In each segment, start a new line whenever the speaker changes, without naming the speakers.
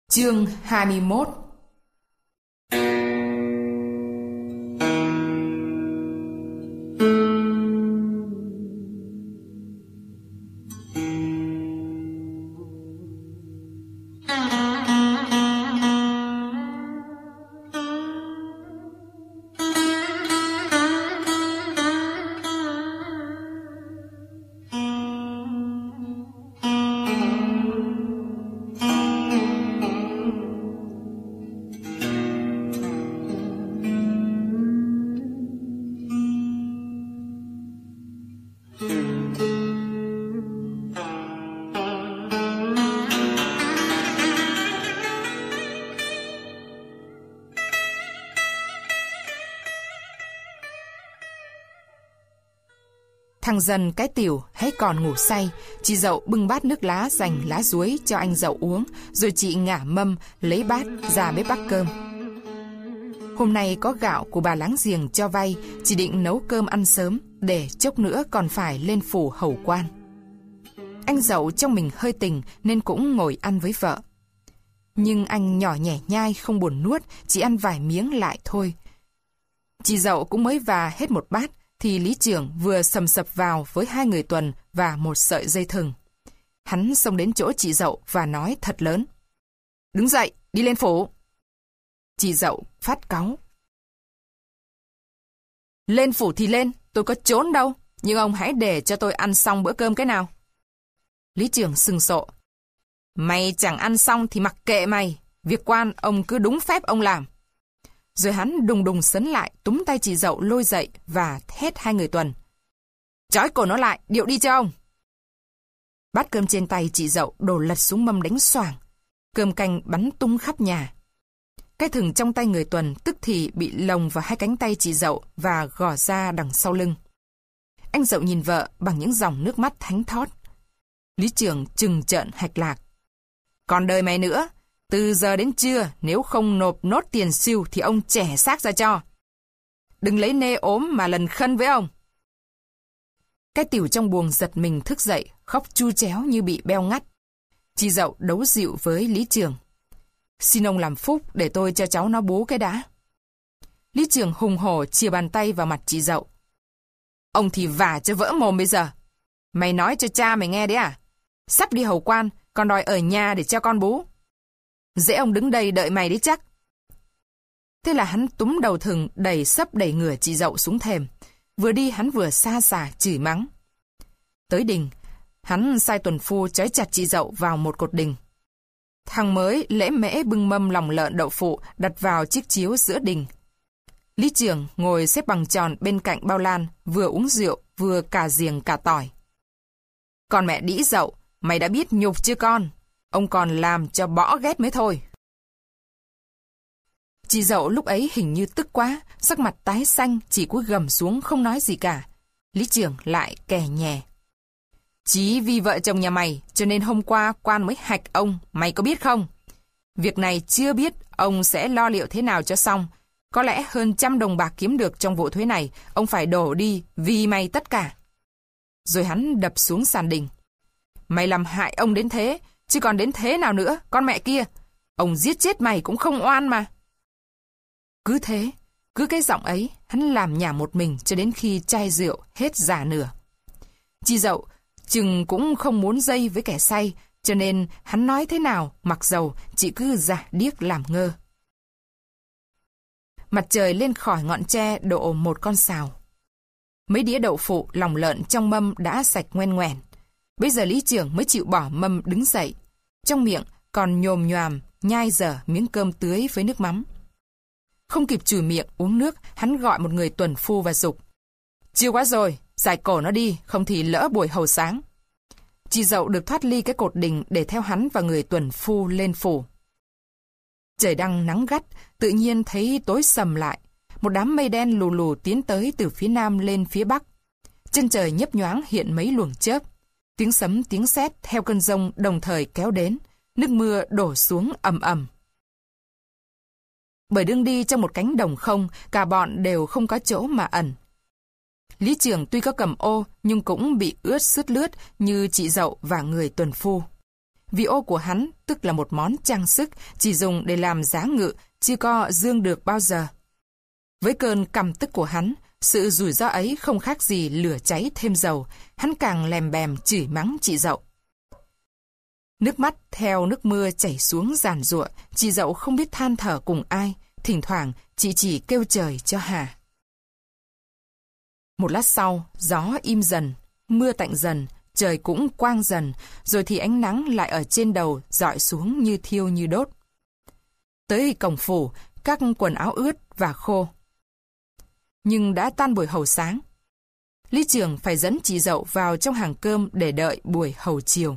Chương 21. Thằng dần cái tiểu hết còn ngủ say, chị Dậu bưng bát nước lá dành lá duối cho anh Dậu uống, rồi chị ngả mâm lấy bát ra bếp bắt cơm. Hôm nay có gạo của bà láng giềng cho vay, chị định nấu cơm ăn sớm để chốc nữa còn phải lên phủ hầu quan. Anh Dậu trong mình hơi tình nên cũng ngồi ăn với vợ. Nhưng anh nhỏ nhẻ nhai không buồn nuốt, chỉ ăn vài miếng lại thôi. Chị Dậu cũng mới và hết một bát thì lý trưởng vừa sầm sập vào với 2 người tuần và một sợi dây thừng. Hắn xông đến chỗ chị Dậu và nói thật lớn: "Đứng dậy, đi lên phủ." Chị Dậu phát cáu: "Lên phủ thì lên, tôi có trốn đâu, nhưng ông hãy để cho tôi ăn xong bữa cơm cái nào." Lý trưởng sừng sộ: "Mày chẳng ăn xong thì mặc kệ mày, việc quan ông cứ đúng phép ông làm." Rồi hắn đùng đùng sấn lại, túm tay chị Dậu lôi dậy và thét 2 người tuần: "Trói cổ nó lại, điệu đi cho ông." Bát cơm trên tay chị Dậu đổ lật xuống mâm đánh xoảng, cơm canh bắn tung khắp nhà. Cái thừng trong tay người tuần tức thì bị lồng vào 2 cánh tay chị Dậu và gò ra đằng sau lưng. Anh Dậu nhìn vợ bằng những dòng nước mắt thánh thót. Lý trưởng trừng trợn hạch lạc: "Còn đời mày nữa, từ giờ đến trưa nếu không nộp nốt tiền siêu thì ông chẻ xác ra cho. Đừng lấy nê ốm mà lần khân với ông." Cái tiểu trong buồng giật mình thức dậy, khóc chu chéo như bị beo ngắt. Chị Dậu đấu dịu với lý trưởng: "Xin ông làm phúc để tôi cho cháu nó bú cái đã." Lý trưởng hùng hổ chìa bàn tay vào mặt chị Dậu: "Ông thì vả cho vỡ mồm bây giờ. Mày nói cho cha mày nghe đấy à? Sắp đi hầu quan, còn đòi ở nhà để cho con bú. Dễ ông đứng đây đợi mày đấy chắc." Thế là hắn túm đầu thừng đẩy sấp đẩy ngửa chị Dậu xuống thềm. Vừa đi hắn vừa xa xả chửi mắng. Tới đình, hắn sai tuần phu trói chặt chị Dậu vào một cột đình. Thằng mới lễ mễ bưng mâm lòng lợn đậu phụ đặt vào chiếc chiếu giữa đình. Lý trưởng ngồi xếp bằng tròn bên cạnh bao lan, vừa uống rượu vừa cà giềng cà tỏi. "Con mẹ đĩ Dậu, mày đã biết nhục chưa con? Ông còn làm cho bỏ ghét mới thôi." Chị Dậu lúc ấy hình như tức quá, sắc mặt tái xanh, chỉ cúi gầm xuống không nói gì cả. Lý trưởng lại kè nhè: "Chí vì vợ chồng nhà mày cho nên hôm qua quan mới hạch ông, mày có biết không? Việc này chưa biết ông sẽ lo liệu thế nào cho xong. Có lẽ hơn 100 đồng bạc kiếm được trong vụ thuế này, ông phải đổ đi vì mày tất cả." Rồi hắn đập xuống sàn đình: "Mày làm hại ông đến thế, chứ còn đến thế nào nữa, con mẹ kia. Ông giết chết mày cũng không oan mà." Cứ thế, cứ cái giọng ấy, hắn làm nhảm một mình cho đến khi chai rượu hết già nửa. Chị Dậu chừng cũng không muốn dây với kẻ say, cho nên hắn nói thế nào, mặc dầu chị cứ giả điếc làm ngơ. Mặt trời lên khỏi ngọn tre độ 1 con sào. Mấy đĩa đậu phụ lòng lợn trong mâm đã sạch ngoen ngoèn. Bây giờ lý trưởng mới chịu bỏ mâm đứng dậy. Trong miệng còn nhồm nhoàm nhai dở miếng cơm tưới với nước mắm. Không kịp chùi miệng uống nước, hắn gọi một người tuần phu và giục: "Chiều quá rồi, giải cổ nó đi, không thì lỡ buổi hầu sáng." Chị Dậu được thoát ly cái cột đình để theo hắn và người tuần phu lên phủ. Trời đang nắng gắt, tự nhiên thấy tối sầm lại. Một đám mây đen lù lù tiến tới từ phía nam lên phía bắc. Chân trời nhấp nhoáng hiện mấy luồng chớp. Tiếng sấm tiếng sét theo cơn giông đồng thời kéo đến. Nước mưa đổ xuống ầm ầm. Bởi đương đi trong một cánh đồng không, cả bọn đều không có chỗ mà ẩn. Lý trưởng tuy có cầm ô nhưng cũng bị ướt sướt lướt như chị Dậu và người tuần phu. vì ô của hắn tức là một món trang sức chỉ dùng để làm giá ngự, chưa có dương được bao giờ. Với cơn căm tức của hắn, sự rủi ro ấy không khác gì lửa cháy thêm dầu, hắn càng lèm bèm chửi mắng chị Dậu. Nước mắt theo nước mưa chảy xuống giàn giụa, chị Dậu không biết than thở cùng ai, thỉnh thoảng chị chỉ kêu trời cho hà. Một lát sau, gió im dần, mưa tạnh dần, trời cũng quang dần, rồi thì ánh nắng lại ở trên đầu rọi xuống như thiêu như đốt. Tới cổng phủ, các quần áo ướt và khô. Nhưng đã tan buổi hầu sáng. Lý Trường phải dẫn chị Dậu vào trong hàng cơm để đợi buổi hầu chiều.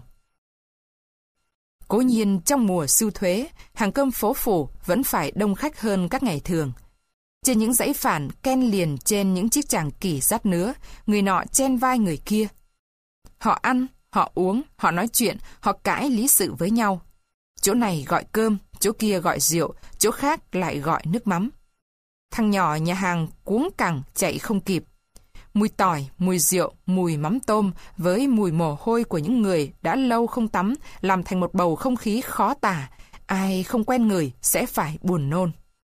Cố nhiên trong mùa sưu thuế, hàng cơm phố phủ vẫn phải đông khách hơn các ngày thường. Trên những dãy phản ken liền trên những chiếc chàng kỷ dắt nứa, người nọ chen vai người kia. Họ ăn, họ uống, họ nói chuyện, họ cãi lý sự với nhau. Chỗ này gọi cơm, chỗ kia gọi rượu, chỗ khác lại gọi nước mắm. Thằng nhỏ nhà hàng cuống cẳng chạy không kịp. Mùi tỏi, mùi rượu, mùi mắm tôm với mùi mồ hôi của những người đã lâu không tắm làm thành một bầu không khí khó tả. Ai không quen người sẽ phải buồn nôn.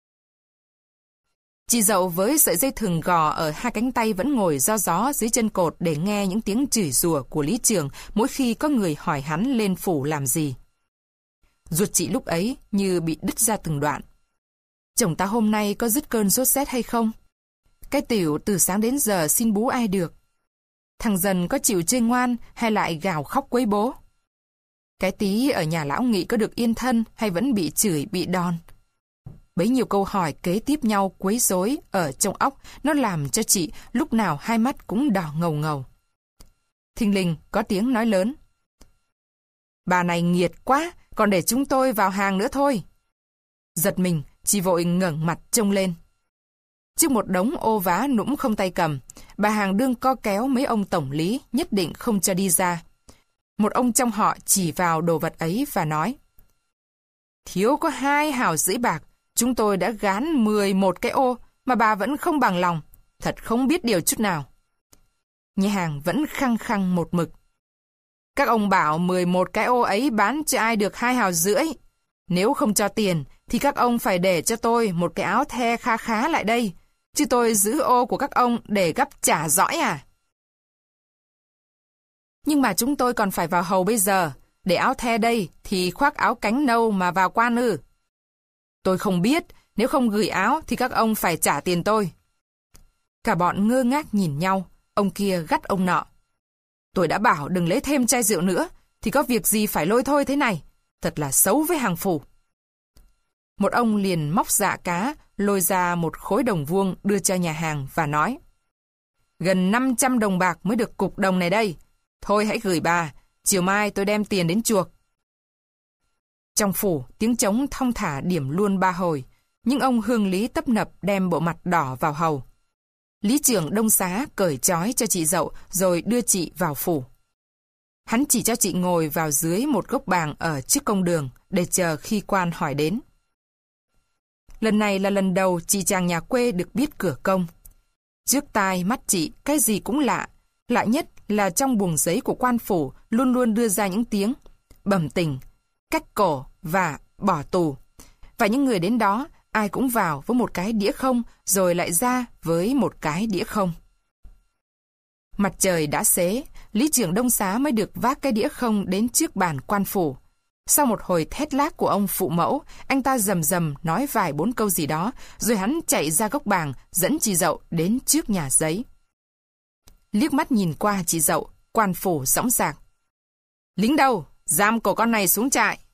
Chị Dậu với sợi dây thừng gò ở hai cánh tay vẫn ngồi do gió dưới chân cột để nghe những tiếng chửi rủa của Lý Trường mỗi khi có người hỏi hắn lên phủ làm gì. Ruột chị lúc ấy như bị đứt ra từng đoạn. Chồng ta hôm nay có dứt cơn sốt rét hay không? Cái tiểu từ sáng đến giờ xin bú ai được? Thằng Dần có chịu chơi ngoan hay lại gào khóc quấy bố? Cái Tí ở nhà lão Nghị có được yên thân hay vẫn bị chửi bị đòn? Bấy nhiêu câu hỏi kế tiếp nhau quấy rối ở trong óc, nó làm cho chị lúc nào hai mắt cũng đỏ ngầu ngầu. Thình lình có tiếng nói lớn. Bà này nghiệt quá, còn để chúng tôi vào hàng nữa thôi. Giật mình, chị vội ngẩng mặt trông lên. Trước một đống ô vá nũng không tay cầm, bà hàng đương co kéo mấy ông tổng lý nhất định không cho đi ra. Một ông trong họ chỉ vào đồ vật ấy và nói: Thiếu có 2 hào rưỡi bạc, chúng tôi đã gán 11 cái ô mà bà vẫn không bằng lòng, thật không biết điều chút nào. Nhà hàng vẫn khăng khăng một mực. Các ông bảo 11 cái ô ấy bán cho ai được 2 hào rưỡi. Nếu không cho tiền thì các ông phải để cho tôi một cái áo the kha khá lại đây, chứ tôi giữ ô của các ông để gấp trả dõi à? Nhưng mà chúng tôi còn phải vào hầu bây giờ, để áo the đây thì khoác áo cánh nâu mà vào quan ư? Tôi không biết, nếu không gửi áo thì các ông phải trả tiền tôi. Cả bọn ngơ ngác nhìn nhau, ông kia gắt ông nọ. Tôi đã bảo đừng lấy thêm chai rượu nữa, thì có việc gì phải lôi thôi thế này, thật là xấu với hàng phủ. Một ông liền móc dạ cá, lôi ra một khối đồng vuông đưa cho nhà hàng và nói: Gần 500 đồng bạc mới được cục đồng này đây. Thôi hãy gửi bà, chiều mai tôi đem tiền đến chuộc. Trong phủ, tiếng trống thong thả điểm luôn 3 hồi, nhưng ông Hương Lý tấp nập đem bộ mặt đỏ vào hầu. Lý Trường Đông Xá cởi trói cho chị Dậu rồi đưa chị vào phủ. Hắn chỉ cho chị ngồi vào dưới một gốc bàng ở trước công đường để chờ khi quan hỏi đến. Lần này là lần đầu chị chàng nhà quê được biết cửa công. Trước tai mắt chị cái gì cũng lạ, lạ nhất là trong buồng giấy của quan phủ luôn luôn đưa ra những tiếng bẩm tỉnh, cách cổ và bỏ tù. Và những người đến đó ai cũng vào với một cái đĩa không rồi lại ra với một cái đĩa không. Mặt trời đã xế, Lý Trường Đông Xá mới được vác cái đĩa không đến trước bàn quan phủ. Sau một hồi thét lác của ông phụ mẫu, anh ta rầm rầm nói vài 4 câu gì đó, rồi hắn chạy ra gốc bàng dẫn chị Dậu đến trước nhà giấy. Liếc mắt nhìn qua chị Dậu, quan phủ dõng dạc: Lính đâu, giam cổ con này xuống trại.